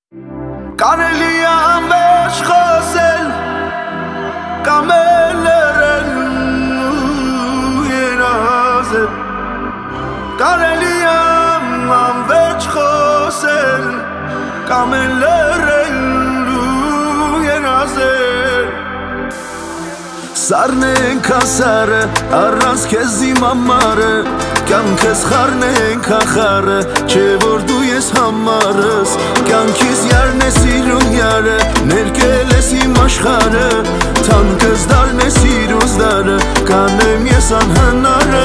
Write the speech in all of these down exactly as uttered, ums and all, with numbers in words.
Կարելի է անվերջ խոսել կամ լռել ու երազել Կարելի է անվերջ խոսել կամ լռել ու երազել Սառնենք ասարը, առանց քեզ իմ ամառը Կյանքս խառնենք ախառը, չէ որ դու ես համարս Կյանքիս յարն է սիրուն յարը, ներկել ես իմ աշխարը Թանկս դարն է սիրուս դարը, կանեմ ես անհնարը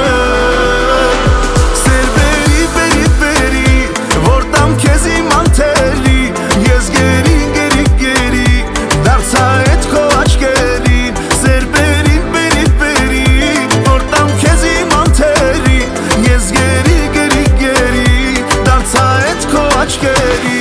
Սեր բերի, բերի, բերի, որ տամ քեզ իմ անթելի Ես գերի, գերի, գերի, դարձա էդ քո աչքերին Սեր բերի, բերի, բերի, որ տամ քեզ իմ անթելի Ես գերի, գերի, գերի, դարձա էդ քո աչքերի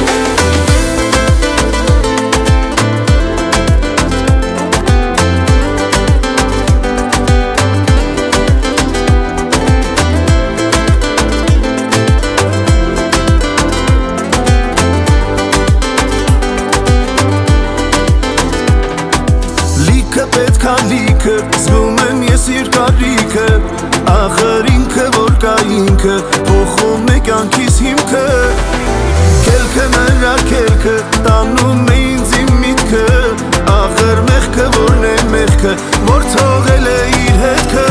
Պետք է լիքը, զգում եմ ես իր կարիքը Ախր ինքը որ կա ինքը, փոխում է կյանքիս հիմքը Քելքը նրա քելքը, տանում է ինձ իմ միտքը Ախր մեղքը որն է մեղքը, որ թողել է իր հետքը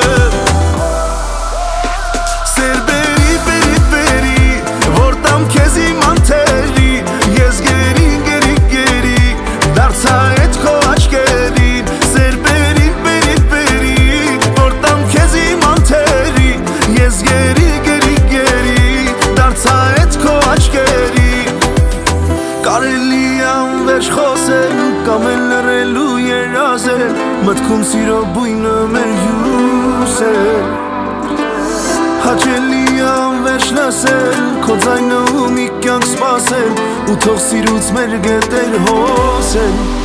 Սեր բերի, բերի, բերի, որ տամ քեզ իմ անթելի Ես գերի, գերի, գերի, դարձա էդ քո աչքերի Ես գերի, գերի, գերի, դարձա էդ քո աչքերի Կարելի անվերջ խոսել, կամ էլ լռել ու երազել Մտքում սիրո բույնը մեր հյուսել Հաճելի անվերջ լսել, քո ձայնը ու մի կյանք սպասել Ու թող սիրուց մեր գետեր հոսել